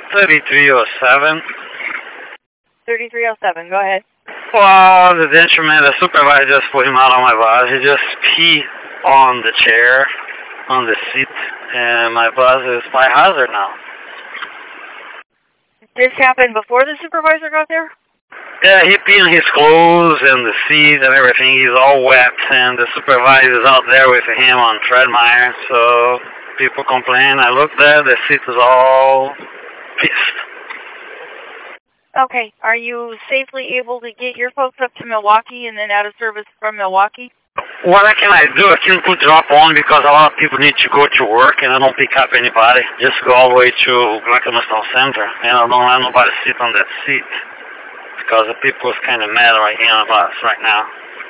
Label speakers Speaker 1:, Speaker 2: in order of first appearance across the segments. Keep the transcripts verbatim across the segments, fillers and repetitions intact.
Speaker 1: thirty-three oh seven.
Speaker 2: thirty-three oh seven, go ahead.
Speaker 1: Well, the instrument, the supervisor just put him out on my bus. He just pee on the chair, on the seat, and my bus is by hazard now.
Speaker 2: This happened before the supervisor got there?
Speaker 1: Yeah, he peed on his clothes and the seat and everything. He's all wet, and the supervisor's out there with him on Fred Meyer, so people complain. I looked there, the seat is all pissed.
Speaker 2: Okay, are you safely able to get your folks up to Milwaukee and then out of service from Milwaukee?
Speaker 1: What can I do? I can put drop on because a lot of people need to go to work and I don't pick up anybody. Just go all the way to Glacial Center and I don't let nobody sit on that seat because the people is kind of mad right here on the bus right now.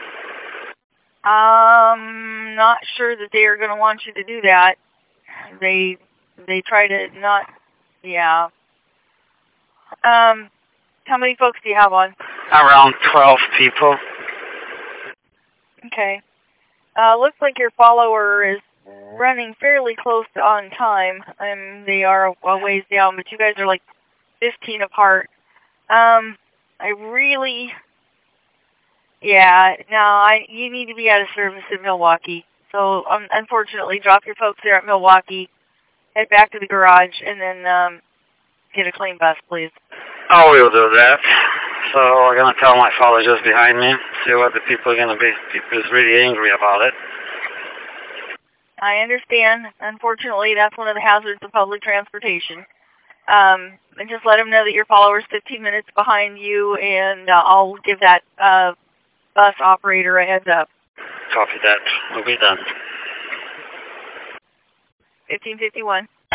Speaker 2: Um, not sure that they are going to want you to do that. They, they try to not, yeah. Um... How many folks do you have on?
Speaker 1: Around twelve people.
Speaker 2: Okay. Uh, looks like your follower is running fairly close to on time. And they are a ways down, but you guys are like fifteen apart. Um, I really... Yeah, no, I, you need to be out of service in Milwaukee. So, um, unfortunately, drop your folks there at Milwaukee, head back to the garage, and then um, get a clean bus, please.
Speaker 1: I will do that. So I'm going to tell my father just behind me, see what the people are going to be. People is really angry about it.
Speaker 2: I understand. Unfortunately, that's one of the hazards of public transportation. Um, and just let them know that your follower's fifteen minutes behind you, and uh, I'll give that uh, bus operator a heads up.
Speaker 1: Copy that. We'll be done.
Speaker 2: fifteen fifty-one.